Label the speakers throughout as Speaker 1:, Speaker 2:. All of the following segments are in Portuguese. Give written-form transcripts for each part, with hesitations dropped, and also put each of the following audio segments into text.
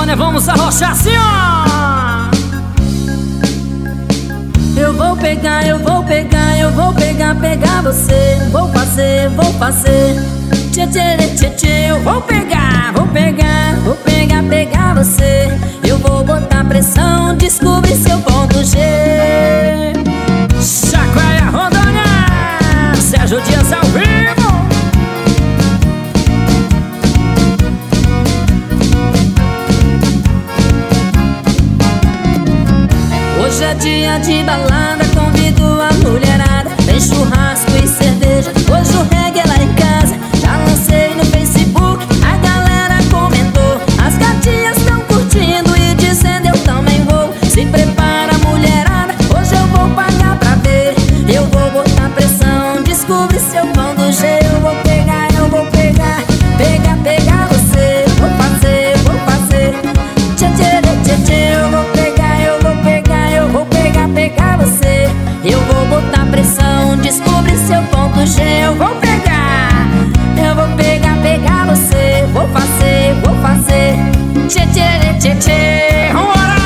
Speaker 1: Sônia, vamos arrochar assim, ó.
Speaker 2: Eu vou pegar, eu vou pegar, eu vou pegar, pegar você. Vou fazer, tchê, tchê, tchê, tchê. Eu vou pegar, vou pegar, vou pegar, pegar você. Eu vou botar pressão, descobrir seu ponto G.
Speaker 1: Chacoalha Rondônia, Sérgio Dias ao vivo.
Speaker 2: Hoje é dia de balada, convido a mulherada. Tem churrasco e cerveja, hoje o reggae é lá em casa. Já lancei no Facebook, a galera comentou. As gatinhas estão curtindo e dizendo eu também vou. Se prepara mulherada, hoje eu vou pagar pra ver. Eu vou botar pressão, descobrir seu pão do G. Eu vou pegar, pegar, pegar você. Vou fazer, tchê, tchê, tchê, tchê. Eu vou pegar, pegar você. Eu vou botar pressão, descobrir seu ponto G. Eu vou pegar, pegar você. Vou fazer, tchê, tchê, tchê, tchê.
Speaker 1: Vambora!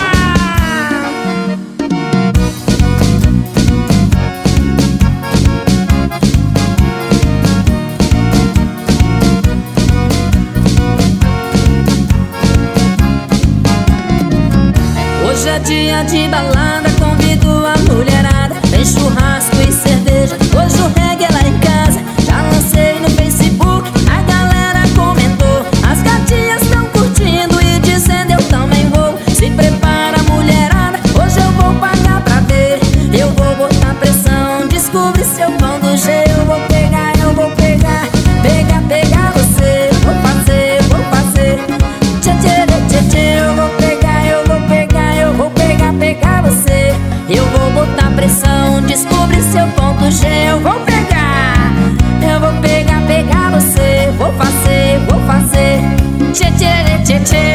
Speaker 2: Hoje é dia de balada, convido a mulherada. Tem churrasco e cerveja, hoje o reggae é lá em casa. Já lancei no Facebook, a galera comentou. As gatinhas estão curtindo e dizendo eu também vou. Se prepara mulherada, hoje eu vou pagar pra ver. Eu vou botar pressão, descobrir seu pão do G. Eu vou pegar, pegar, pegar você. Vou fazer, tchê, tchê, tchê, tchê. Eu vou pegar você. Eu vou botar pressão, descobrir seu ponto G. Eu vou pegar, pegar você. Vou fazer, tchê, tchê, tchê, tchê.